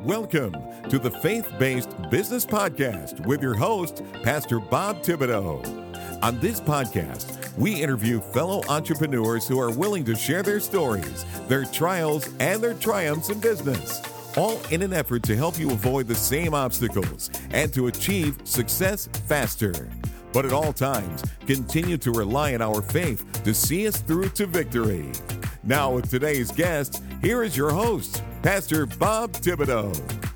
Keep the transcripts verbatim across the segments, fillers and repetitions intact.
Welcome to the Faith-Based Business Podcast with your host, Pastor Bob Thibodeau. On this podcast, we interview fellow entrepreneurs who are willing to share their stories, their trials, and their triumphs in business, all in an effort to help you avoid the same obstacles and to achieve success faster. But at all times, continue to rely on our faith to see us through to victory. Now with today's guest, here is your host, Pastor Bob Thibodeau.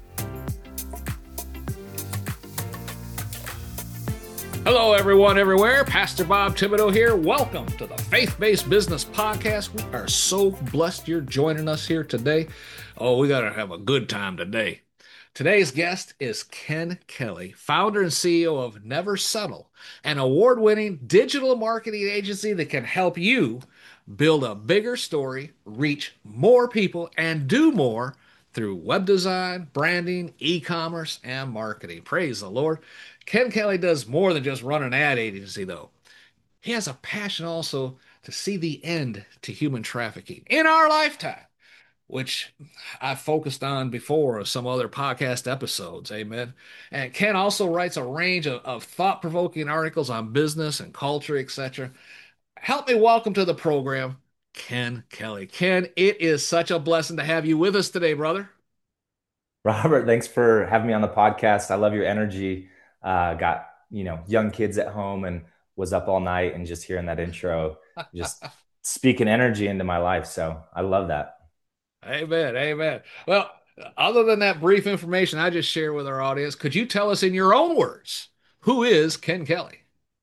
Hello, everyone, everywhere. Pastor Bob Thibodeau here. Welcome to the Faith-Based Business Podcast. We are so blessed you're joining us here today. Oh, we got to have a good time today. Today's guest is Ken Kelly, founder and C E O of Never Settle, an award-winning digital marketing agency that can help you build a bigger story, reach more people, and do more through web design, branding, e-commerce, and marketing. Praise the Lord. Ken Kelly does more than just run an ad agency, though. He has a passion also to see the end to human trafficking in our lifetime, which I focused on before of some other podcast episodes. Amen. And Ken also writes a range of, of thought-provoking articles on business and culture, et cetera. Help me welcome to the program, Ken Kelly. Ken, it is such a blessing to have you with us today, brother. Robert, thanks for having me on the podcast. I love your energy. Uh, got, you know, young kids at home and was up all night and just hearing that intro, just speaking energy into my life. So I love that. Amen. Amen. Well, other than that brief information I just shared with our audience, could you tell us in your own words, who is Ken Kelly?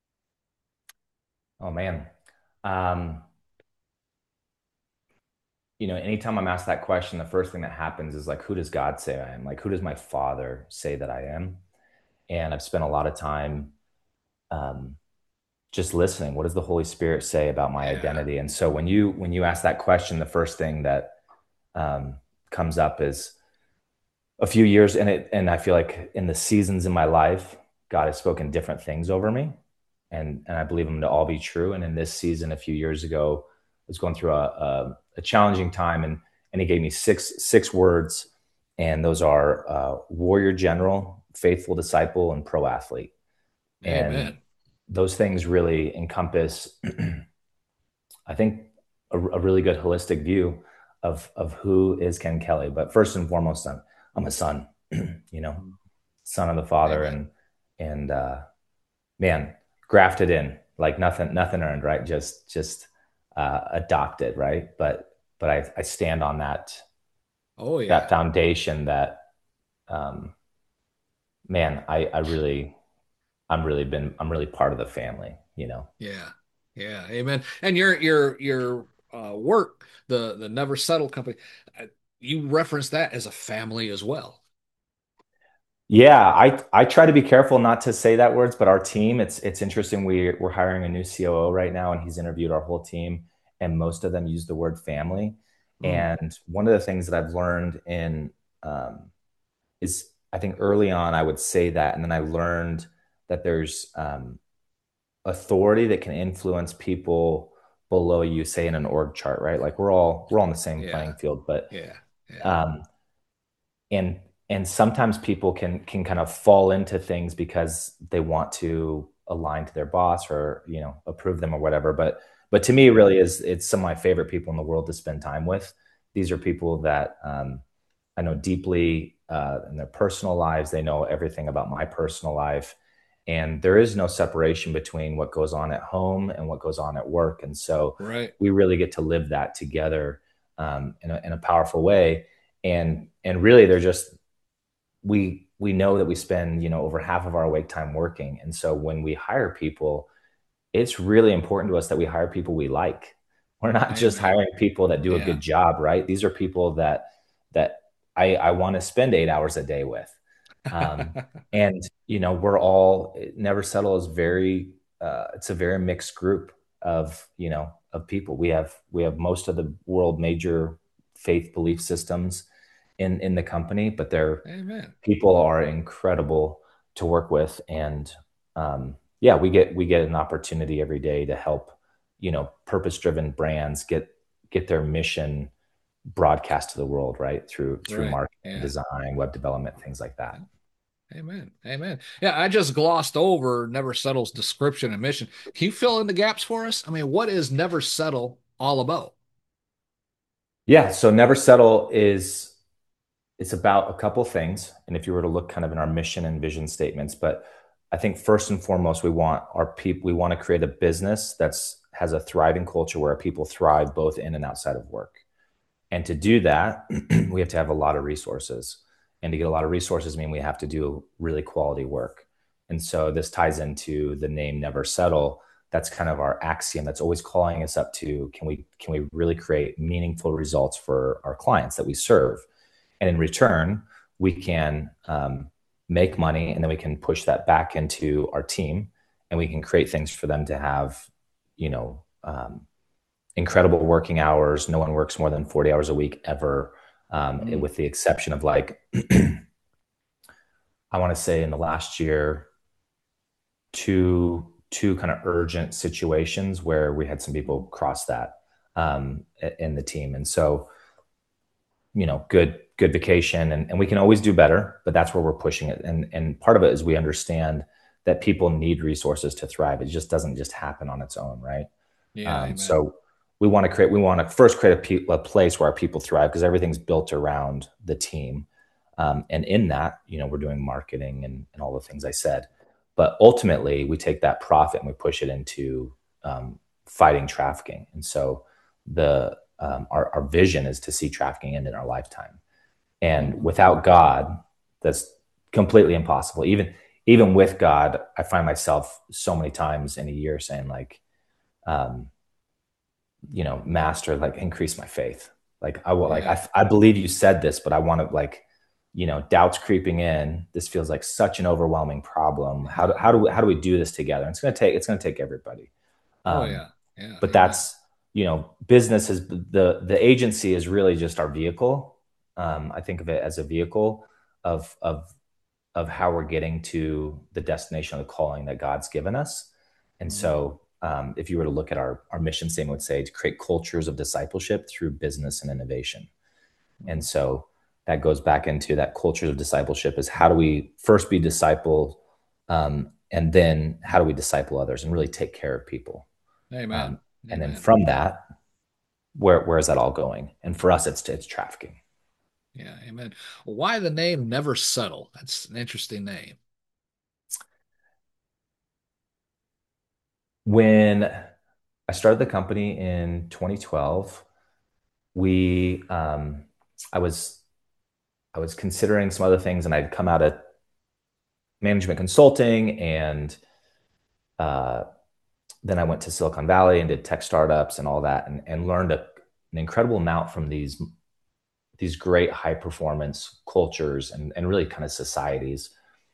Oh, man. Um, you know, anytime I'm asked that question, the first thing that happens is like, who does God say I am? Like, who does my Father say that I am? And I've spent a lot of time um, just listening. What does the Holy Spirit say about my Yeah. identity? And so when you when you ask that question, the first thing that um, comes up is a few years in it. And I feel like in the seasons in my life, God has spoken different things over me. And, and I believe them to all be true. And in this season, a few years ago, I was going through a, a, a challenging time, and, and he gave me six, six words. And those are uh, warrior general, faithful disciple, and pro athlete. And Amen. those things really encompass, I think, a, a really good holistic view of, of who is Ken Kelly. But first and foremost, I'm, I'm a son, you know, son of the Father. Amen. And, and uh, man, grafted in, like nothing, nothing earned, right? Just, just uh, adopted, right? But, but I, I stand on that, Oh, yeah. that foundation that, um, man, I, I really, I'm really been, I'm really part of the family, you know? Yeah. Yeah. Amen. And your, your, your uh, work, the, the Never Settle company, uh, you reference that as a family as well. Yeah, I I try to be careful not to say that words, but our team, it's it's interesting. We we're hiring a new C O O right now, and he's interviewed our whole team, and most of them use the word family. Mm. And one of the things that I've learned in um, is I think early on I would say that, and then I learned that there's um, authority that can influence people below you, say in an org chart, right? Like we're all we're all on the same Yeah. playing field, but Yeah. Yeah. um, and and sometimes people can can kind of fall into things because they want to align to their boss or, you know, approve them or whatever. But but to me, it really is, it's some of my favorite people in the world to spend time with. These are people that um, I know deeply uh, in their personal lives. They know everything about my personal life. And there is no separation between what goes on at home and what goes on at work. And so Right. we really get to live that together um, in a, in a powerful way. And and really, they're just, we we know that we spend, you know, over half of our awake time working. And so when we hire people, it's really important to us that we hire people we like. We're not just Amen. hiring people that do a Yeah. good job, right? These are people that that I, I want to spend eight hours a day with. Um, and, you know, we're all, Never Settle is very, uh, it's a very mixed group of, you know, of people. We have, we have most of the world major faith belief systems in, in the company, but they're, Amen. people are incredible to work with. And, um, yeah, we get, we get an opportunity every day to help, you know, purpose-driven brands get, get their mission broadcast to the world, right? Through, through Right. marketing, Yeah. design, web development, things like that. Amen. Amen. Yeah, I just glossed over Never Settle's description and mission. Can you fill in the gaps for us? I mean, what is Never Settle all about? Yeah. So Never Settle is, it's about a couple things. And if you were to look kind of in our mission and vision statements, but I think first and foremost, we want our people, we want to create a business that's has a thriving culture where people thrive both in and outside of work. And to do that, we have to have a lot of resources. And to get a lot of resources mean we have to do really quality work. And so this ties into the name Never Settle. That's kind of our axiom that's always calling us up to, can we can we really create meaningful results for our clients that we serve? And in return, we can um, make money, and then we can push that back into our team, and we can create things for them to have, you know, um, incredible working hours. No one works more than forty hours a week ever, um, mm. with the exception of like, I want to say in the last year, two, two kind of urgent situations where we had some people cross that um, in the team. And so, you know, good, good vacation, and, and we can always do better, but that's where we're pushing it. And, and part of it is we understand that people need resources to thrive. It just doesn't just happen on its own. Right. Yeah. Um, so we want to create, we want to first create a, pe- a place where our people thrive, because everything's built around the team. Um, and in that, you know, we're doing marketing and, and all the things I said, but ultimately we take that profit and we push it into um, fighting trafficking. And so the, um, our, our vision is to see trafficking end in our lifetime. And without God, that's completely impossible. Even, even with God, I find myself so many times in a year saying like, um, you know, master, like increase my faith. Like I will, yeah. like, I, I believe you said this, but I want to like, you know, doubts creeping in. This feels like such an overwhelming problem. How do, how do we, how do we do this together? And it's going to take, it's going to take everybody. Um, oh yeah. Yeah. But yeah. that's, you know, business is the, the agency is really just our vehicle. Um, I think of it as a vehicle of, of, of how we're getting to the destination of the calling that God's given us. And mm-hmm. so, Um, if you were to look at our, our mission statement, would say to create cultures of discipleship through business and innovation. And so that goes back into that culture of discipleship is how do we first be discipled, um, and then how do we disciple others and really take care of people? Amen. Um, and Amen. then from that, where where is that all going? And for us, it's it's trafficking. Yeah, amen. Why the name Never Settle? That's an interesting name. When I started the company in twenty twelve, we, um, I was, I was considering some other things, and I'd come out of management consulting, and uh, then I went to Silicon Valley and did tech startups and all that, and, and learned a, an incredible amount from these, these great high performance cultures and, and really kind of societies.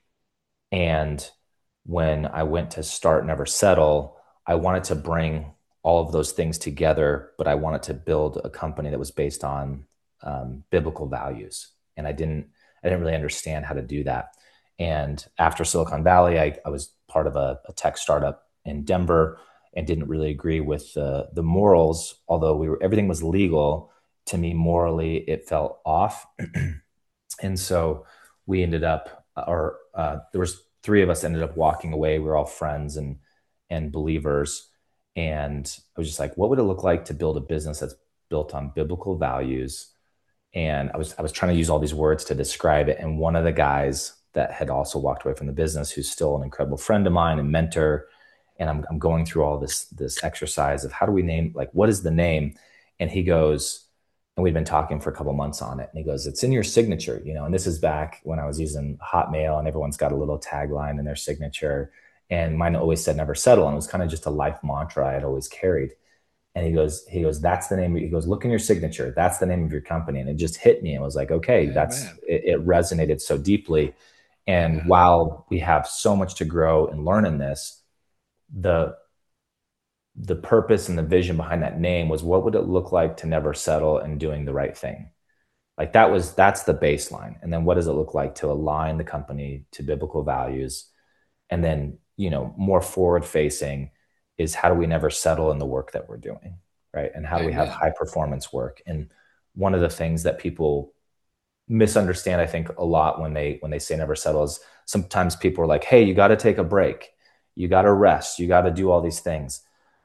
And when I went to start Never Settle, I wanted to bring all of those things together, but I wanted to build a company that was based on um, biblical values. And I didn't, I didn't really understand how to do that. And after Silicon Valley, I, I was part of a, a tech startup in Denver and didn't really agree with the, the morals, although we were, everything was legal. To me, morally, it felt off. And so we ended up, or uh, there was three of us ended up walking away. We were all friends and, and believers. And I was just like, what would it look like to build a business that's built on biblical values? And I was, I was trying to use all these words to describe it. And one of the guys that had also walked away from the business, who's still an incredible friend of mine and mentor, and I'm, I'm going through all this, this exercise of how do we name, like, what is the name? And he goes, and we'd been talking for a couple months on it. And he goes, it's in your signature, you know, and this is back when I was using Hotmail and everyone's got a little tagline in their signature. And mine always said Never Settle. And it was kind of just a life mantra I had always carried. And he goes, he goes, that's the name. He goes, look in your signature. That's the name of your company. And it just hit me. I was like, okay, yeah, that's, it, it resonated so deeply. And yeah. while we have so much to grow and learn in this, the, the purpose and the vision behind that name was, what would it look like to never settle and doing the right thing? Like that was, that's the baseline. And then what does it look like to align the company to biblical values? And then, you know, more forward facing is how do we never settle in the work that we're doing, right? And how do we have high performance work? And one of the things that people misunderstand, I think, a lot when they when they say never settle is sometimes people are like, hey, you got to take a break, you got to rest, you got to do all these things.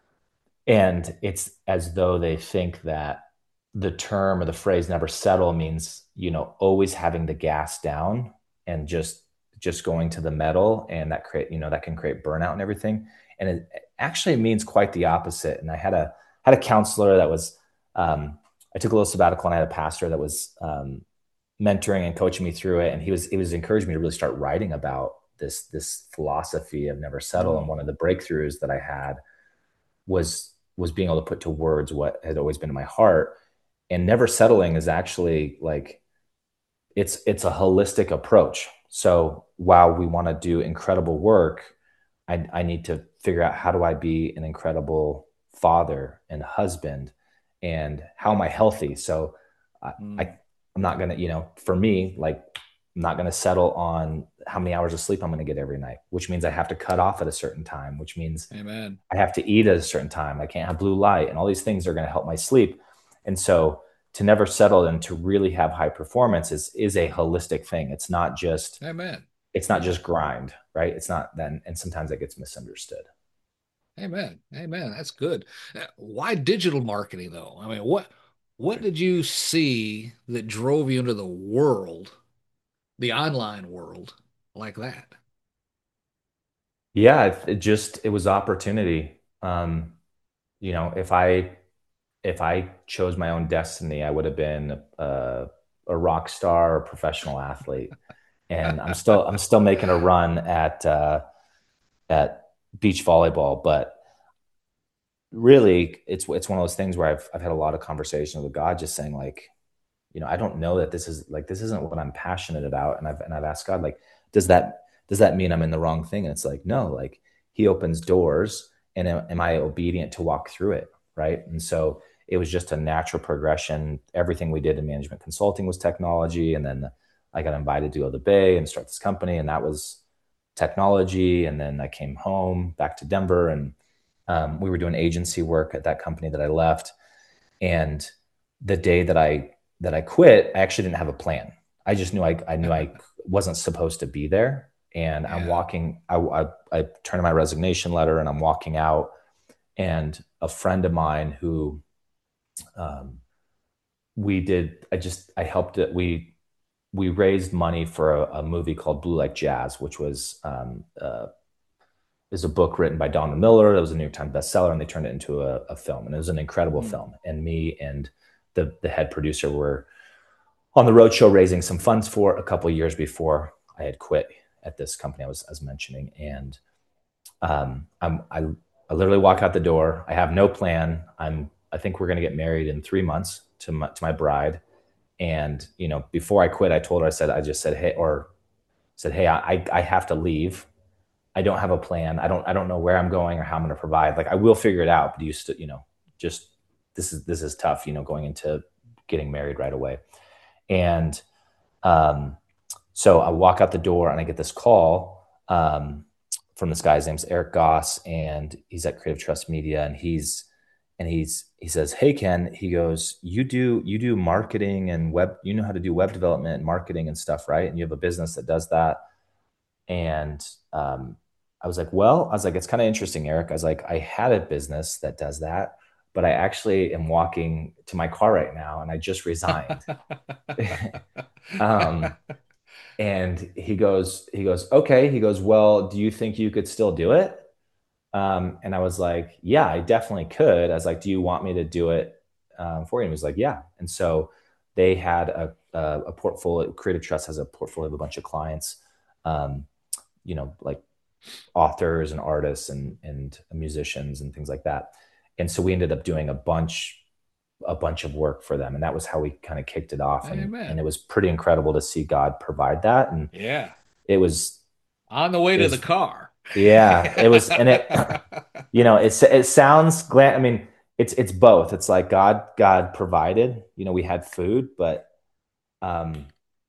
And it's as though they think that the term or the phrase never settle means, you know, always having the gas down and just just going to the metal, and that create, you know, that can create burnout and everything. And it actually means quite the opposite. And I had a had a counselor that was um, I took a little sabbatical, and I had a pastor that was um, mentoring and coaching me through it. And he was he was encouraging me to really start writing about this this philosophy of never settle. And one of the breakthroughs that I had was was being able to put to words what had always been in my heart. And never settling is actually like, it's it's a holistic approach. So while we want to do incredible work, I, I need to figure out, how do I be an incredible father and husband, and how am I healthy? So I, Mm. I I'm not gonna, you know, for me, like, I'm not gonna settle on how many hours of sleep I'm gonna get every night, which means I have to cut off at a certain time, which means Amen. I have to eat at a certain time. I can't have blue light, and all these things are going to help my sleep. And so to never settle and to really have high performance is, is a holistic thing. It's not just, Amen. it's not just grind, right? It's not then. And sometimes that gets misunderstood. Amen. Amen. That's good. Uh, Why digital marketing though? I mean, what what did you see that drove you into the world, the online world, like that? Yeah. It, it just, it was opportunity. Um, you know, if I, if I chose my own destiny, I would have been a, a rock star or professional athlete. And I'm still, I'm still making a run at, uh, at beach volleyball, but really it's, it's one of those things where I've, I've had a lot of conversations with God, just saying like, you know, I don't know that this is like, this isn't what I'm passionate about. And I've, and I've asked God, like, does that, does that mean I'm in the wrong thing? And it's like, no, like, he opens doors, and am, am I obedient to walk through it? Right. And so it was just a natural progression. Everything we did in management consulting was technology. And then I got invited to go to the Bay and start this company, and that was technology. And then I came home back to Denver, and um, we were doing agency work at that company that I left. And the day that I that I quit, I actually didn't have a plan. I just knew I I knew I wasn't supposed to be there. And I'm Yeah. walking. I, I I turned in my resignation letter, and I'm walking out. And a friend of mine who um, we did, I just I helped it. We we raised money for a, a movie called Blue Like Jazz, which was um, uh, is a book written by Donald Miller. That was a New York Times bestseller, and they turned it into a, a film, and it was an incredible Mm. film. And me and the the head producer were on the road show raising some funds for a couple of years before I had quit at this company I was, I was mentioning. And um, I'm, I, I literally walk out the door. I have no plan. I'm, I think we're going to get married in three months to my, to my bride. And, you know, before I quit, I told her, I said, I just said, hey, or said, hey, I, I have to leave. I don't have a plan. I don't, I don't know where I'm going or how I'm going to provide. Like, I will figure it out, but you still, you know, just, this is, this is tough, you know, going into getting married right away. And um, so I walk out the door, and I get this call um, from this guy. His name's Eric Goss, and he's at Creative Trust Media. And he's, and he's, he says, hey, Ken, he goes, you do, you do marketing and web, you know how to do web development and marketing and stuff, right? And you have a business that does that. And um, I was like, well, I was like, it's kind of interesting, Eric. I was like, I had a business that does that, but I actually am walking to my car right now, and I just resigned. um, and he goes, he goes, okay. He goes, well, do you think you could still do it? Um, and I was like, yeah, I definitely could. I was like, do you want me to do it um, for you? And he was like, yeah. And so they had a, a, a portfolio. Creative Trust has a portfolio of a bunch of clients, um, you know, like authors and artists and, and musicians and things like that. And so we ended up doing a bunch, a bunch of work for them. And that was how we kind of kicked it off. And, Amen. and it was pretty incredible to see God provide that. And Yeah. it was On the way it to was, the car. yeah, it was, and it, you know, it's, it sounds glad. I mean, it's, it's both. It's like God, God provided, you know, we had food, but, um,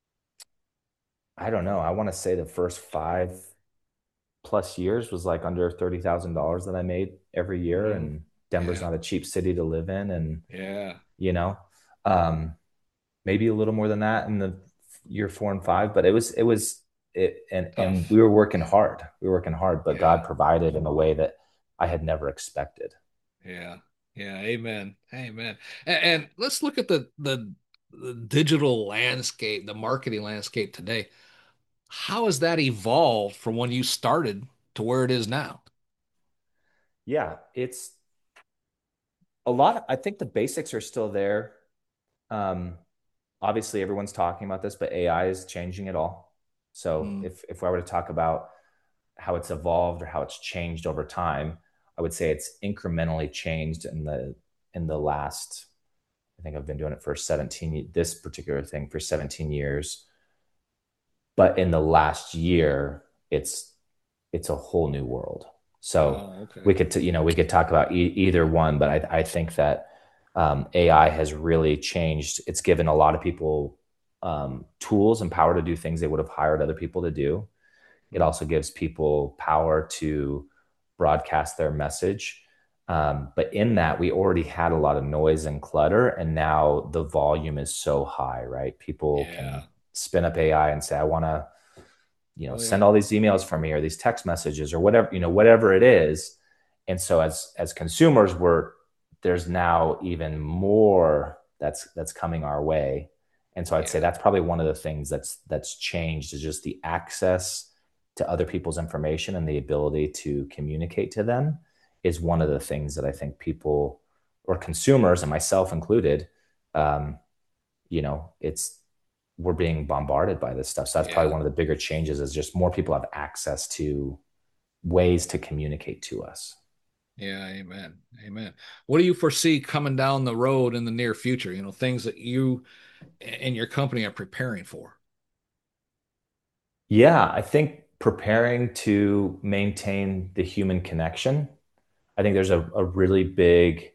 I don't know. I want to say the first five plus years was like under thirty thousand dollars that I made every year. Mm. And Denver's Yeah. not a cheap city to live in. And, Yeah. you know, um, maybe a little more than that in the year four and five, but it was, it was, it, and, and Tough. we were working hard. We were working hard, but Yeah. God provided in a way that I had never expected. Yeah. Yeah. Amen. Amen. And, and let's look at the, the the digital landscape, the marketing landscape today. How has that evolved from when you started to where it is now? Yeah. It's a lot. Of, I think the basics are still there. Um, Obviously everyone's talking about this, but A I is changing it all. So Mm, if, if I were to talk about how it's evolved or how it's changed over time, I would say it's incrementally changed in the in the last, I think I've been doing it for seventeen, this particular thing for seventeen years. But in the last year, it's it's a whole new world. So oh, okay. we could, you know, we could talk about e- either one, but I, I think that um, A I has really changed. It's given a lot of people um, tools and power to do things they would have hired other people to do. It Mm, also gives people power to broadcast their message. Um, but in that, we already had a lot of noise and clutter, and now the volume is so high, right? People can yeah. spin up A I and say, I want to, you know, Oh, send yeah. all these emails from me or these text messages or whatever, you know, whatever it is. And so as as consumers, we're there's now even more that's that's coming our way. And so I'd say Yeah. that's probably one of the things that's that's changed is just the access to other people's information and the ability to communicate to them is one of the things that I think people or consumers and myself included, um, you know, it's we're being bombarded by this stuff. So that's probably Yeah. one of the bigger changes is just more people have access to ways to communicate to us. Yeah. Amen. Amen. What do you foresee coming down the road in the near future? You know, things that you and your company are preparing for. Yeah, I think preparing to maintain the human connection. I think there's a, a really big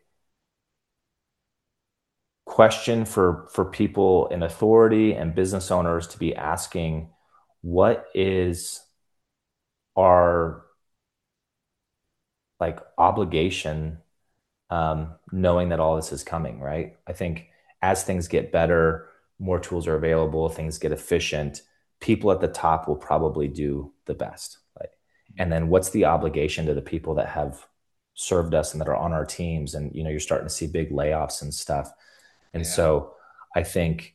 question for for people in authority and business owners to be asking what is our like obligation, um, knowing that all this is coming, right? I think as things get better, more tools are available, things get efficient, people at the top will probably do the best. Like, and then what's the obligation to the people that have served us and that are on our teams? And you know, you're starting to see big layoffs and stuff. And Yeah. so I think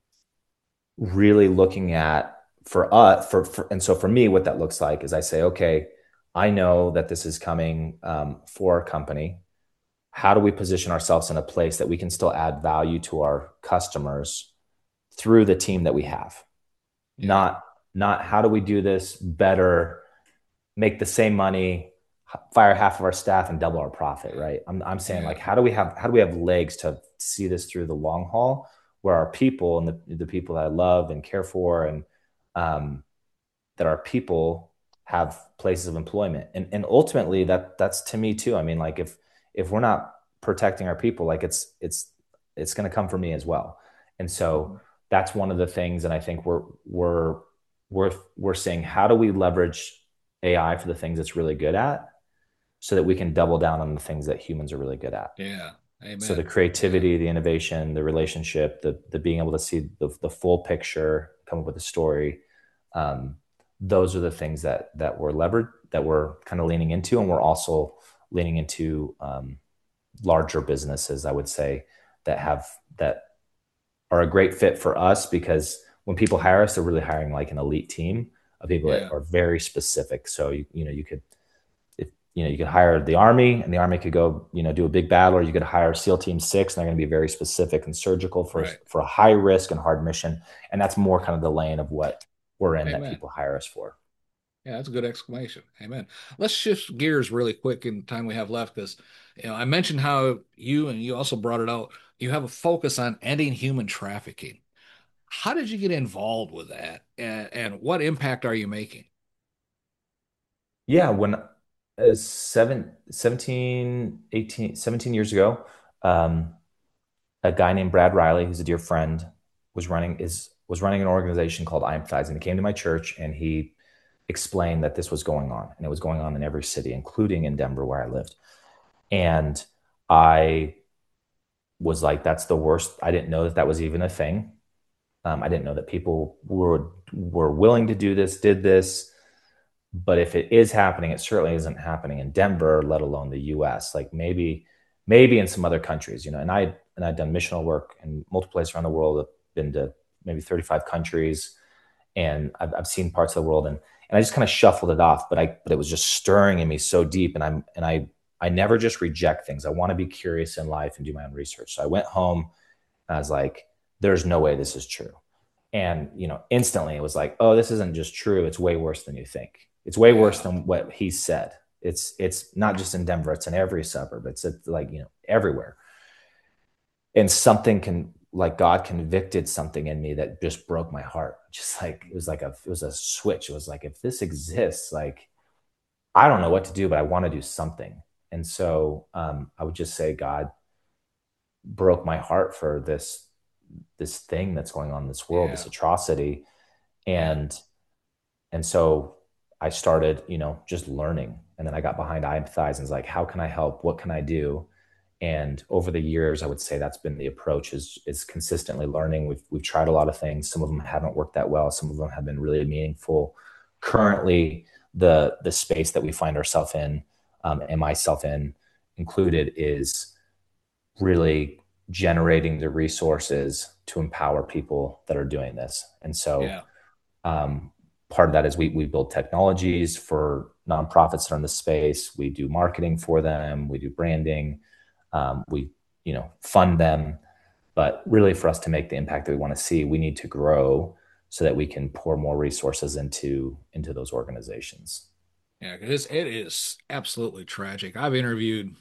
really looking at for us for, for and so for me what that looks like is I say, okay, I know that this is coming um, for our company. How do we position ourselves in a place that we can still add value to our customers through the team that we have? Yeah. Not not how do we do this better, make the same money, fire half of our staff and double our profit, right? I'm I'm saying Yeah. like how do we have how do we have legs to see this through the long haul where our people and the, the people that I love and care for and um, that our people have places of employment. And and ultimately that that's to me too. I mean, like if if we're not protecting our people, like it's it's it's going to come for me as well. And so Mhm. that's one of the things. And I think we're we're we're we're saying how do we leverage A I for the things it's really good at so that we can double down on the things that humans are really good at. Yeah. So the Amen. Yeah. creativity, the innovation, the relationship, the the being able to see the, the full picture, come up with a story. Um, those are the things that that we're levered, that we're kind of leaning into, and we're also leaning into um, larger businesses. I would say that have that are a great fit for us because when people hire us, they're really hiring like an elite team of people that Yeah. are very specific. So you, you know you could if you know you could hire the army and the army could go you know do a big battle, or you could hire SEAL Team Six and they're going to be very specific and surgical for Right. for a high risk and hard mission, and that's more kind of the lane of what we're in that Amen. people hire us for. Yeah, that's a good exclamation. Amen. Let's shift gears really quick in the time we have left because you know I mentioned how you and you also brought it out. You have a focus on ending human trafficking. How did you get involved with that, and, and what impact are you making? Yeah, when uh, seven, seventeen, eighteen, seventeen years ago, um, a guy named Brad Riley, who's a dear friend, was running is was running an organization called I Empathize, and he came to my church and he explained that this was going on, and it was going on in every city, including in Denver where I lived. And I was like, "That's the worst." I didn't know that that was even a thing. Um, I didn't know that people were were willing to do this, did this. But if it is happening, it certainly isn't happening in Denver, let alone the U S. Like maybe, maybe in some other countries, you know. And I and I've done missional work in multiple places around the world. I've been to maybe thirty-five countries, and I've, I've seen parts of the world, and and I just kind of shuffled it off. But I but it was just stirring in me so deep, and I'm and I I never just reject things. I want to be curious in life and do my own research. So I went home, and I was like, "There's no way this is true." And, you know, instantly it was like, oh, this isn't just true. It's way worse than you think. It's way worse Yeah. than what he said. It's, it's not just in Denver. It's in every suburb. It's at, like, you know, everywhere. And something can, like, God convicted something in me that just broke my heart. Just like, it was like a, it was a switch. It was like, if this exists, like, I don't know what to do, but I want to do something. And so um, I would just say, God broke my heart for this, this thing that's going on in this world, this Yeah. atrocity. Yeah. And And so I started, you know, just learning. And then I got behind I empathize and was like, how can I help? What can I do? And over the years, I would say that's been the approach is, is consistently learning. We've, we've tried a lot of things. Some of them haven't worked that well. Some of them have been really meaningful. Currently, the, the space that we find ourselves in, um, and myself in included, is really generating the resources to empower people that are doing this. And so Yeah. um, part of that is we we build technologies for nonprofits that are in the space. We do marketing for them. We do branding. Um, we you know fund them. But really, for us to make the impact that we want to see, we need to grow so that we can pour more resources into into those organizations. Yeah. Because it is absolutely tragic. I've interviewed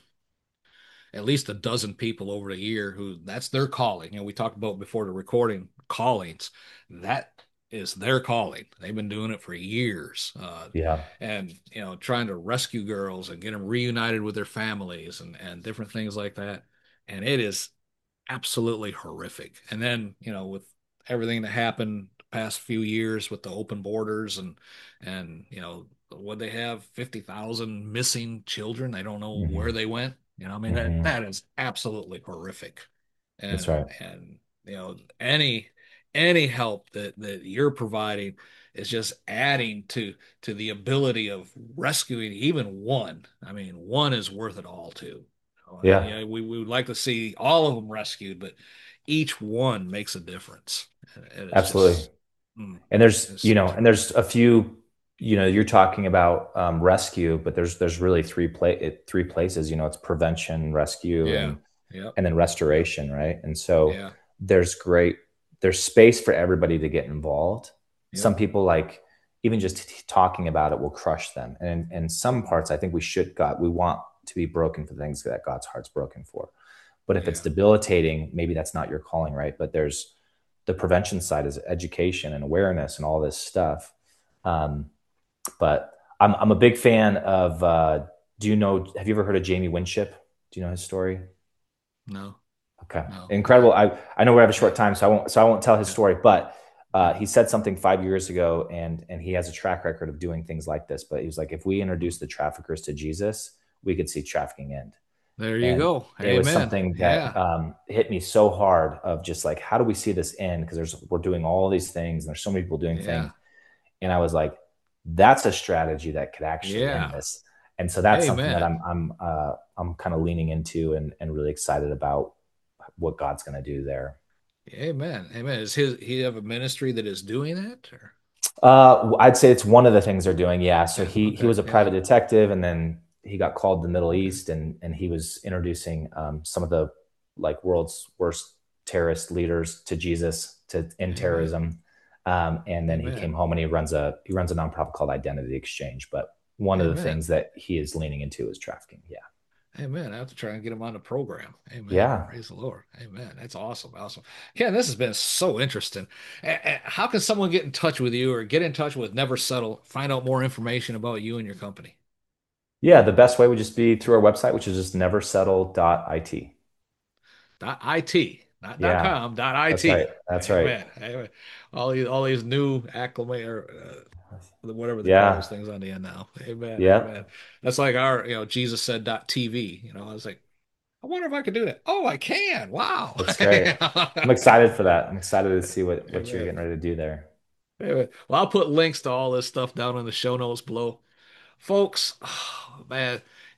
at least a dozen people over the year who that's their calling. You know, we talked about before the recording callings. That is their calling. They've been doing it for years. Uh, Yeah, and, you know, trying to rescue girls and get them reunited with their families and, and different things like that. And it is absolutely horrific. And then, you know, with everything that happened the past few years with the open borders and, and, you know, what they have fifty thousand missing children. They don't know where hmm they went. You know, I mean, that, hmm that is absolutely horrific. that's And, right. and, you know, any, any help that, that you're providing is just adding to, to the ability of rescuing even one. I mean, one is worth it all too. And Yeah, yeah, we, we would like to see all of them rescued, but each one makes a difference. And it's absolutely. just, mm, And there's it's, you know it's and there's a few, you know you're talking about um, rescue, but there's there's really three play three places. You know it's prevention, rescue, yeah, and yep, and then yep, restoration, right? And so yeah, there's great there's space for everybody to get involved. Some yep, people, like, even just t- talking about it will crush them, and and some parts I think we should God we want to be broken for things that God's heart's broken for. But if it's yeah, debilitating, maybe that's not your calling, right? But there's the prevention side is education and awareness and all this stuff. Um, but I'm I'm a big fan of. Uh, do you know? Have you ever heard of Jamie Winship? Do you know his story? no, Okay, no, incredible. I I know we have a yeah, short time, so I won't so I won't tell his yeah, story. But uh, yeah, he said something five years ago, and and he has a track record of doing things like this. But he was like, if we introduce the traffickers to Jesus, we could see trafficking end. there you And go. it was Amen. something that Yeah, um, hit me so hard, of just like, how do we see this end? Because there's we're doing all these things, and there's so many people doing things, yeah, and I was like, that's a strategy that could actually end yeah, this. And so that's something that amen. I'm I'm uh, I'm kind of leaning into, and and really excited about what God's going to do there. Amen. Amen. Is his he have a ministry that is doing that? Or Uh, I'd say it's one of the things they're doing. Yeah. So yeah, he he okay, was a yeah, private detective, and then he got called to the Middle okay, East, and and he was introducing um, some of the, like, world's worst terrorist leaders to Jesus, to end amen, terrorism. Um, and then he came amen, home, and he runs a he runs a nonprofit called Identity Exchange. But one of the amen. things that he is leaning into is trafficking. Yeah. Amen. I have to try and get him on the program. Amen. Yeah. Praise the Lord. Amen. That's awesome. Awesome. Ken, this has been so interesting. A- a- How can someone get in touch with you or get in touch with Never Settle, find out more information about you and your company? Yeah. The best way would just be through our website, which is just never settle dot it. Dot IT, not dot Yeah. com, dot That's right. IT. That's right. Amen. Amen. All these, all these new acclimate or uh, whatever they call those Yeah. things on the end now. Amen. Yeah. Amen. That's like our, you know, Jesus said dot T V. You know, I was like, I wonder if I could do that. Oh, I can. Wow. That's great. I'm excited for that. I'm excited to see what, what you're getting ready to do there. Well, I'll put links to all this stuff down in the show notes below. Folks, oh, man,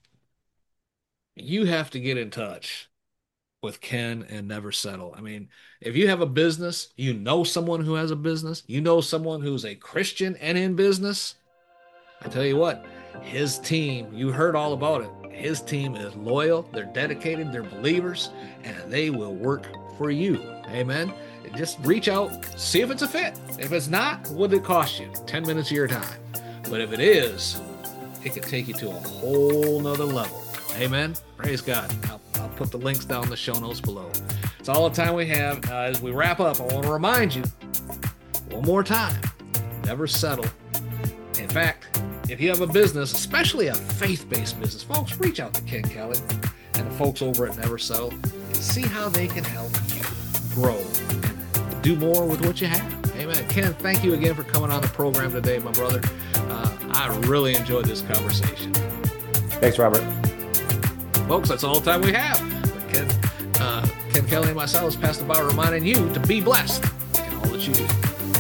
you have to get in touch with Ken and Never Settle. I mean, if you have a business, you know someone who has a business, you know someone who's a Christian and in business, I tell you what, his team, you heard all about it. His team is loyal, they're dedicated, they're believers, and they will work for you. Amen. Just reach out, see if it's a fit. If it's not, what did it cost you? ten minutes of your time. But if it is, it can take you to a whole nother level. Amen. Praise God. I'll, I'll put the links down in the show notes below. It's all the time we have. Uh, as we wrap up, I want to remind you one more time, never settle. In fact, if you have a business, especially a faith-based business, folks, reach out to Ken Kelly and the folks over at Never Settle and see how they can help you grow and do more with what you have. Amen. Ken, thank you again for coming on the program today, my brother. Uh, I really enjoyed this conversation. Thanks, Robert. Folks, that's all the time we have. Ken, uh, Ken Kelly and myself is Pastor Bob reminding you to be blessed in all that you do.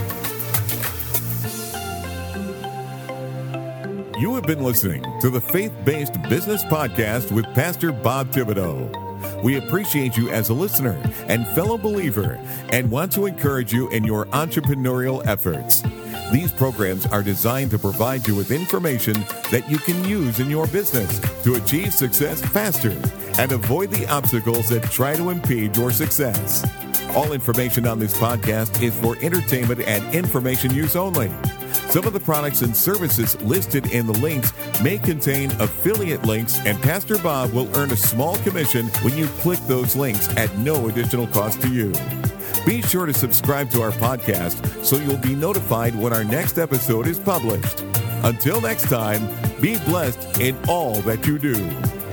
You have been listening to the Faith-Based Business Podcast with Pastor Bob Thibodeau. We appreciate you as a listener and fellow believer and want to encourage you in your entrepreneurial efforts. These programs are designed to provide you with information that you can use in your business to achieve success faster and avoid the obstacles that try to impede your success. All information on this podcast is for entertainment and information use only. Some of the products and services listed in the links may contain affiliate links, and Pastor Bob will earn a small commission when you click those links at no additional cost to you. Be sure to subscribe to our podcast so you'll be notified when our next episode is published. Until next time, be blessed in all that you do.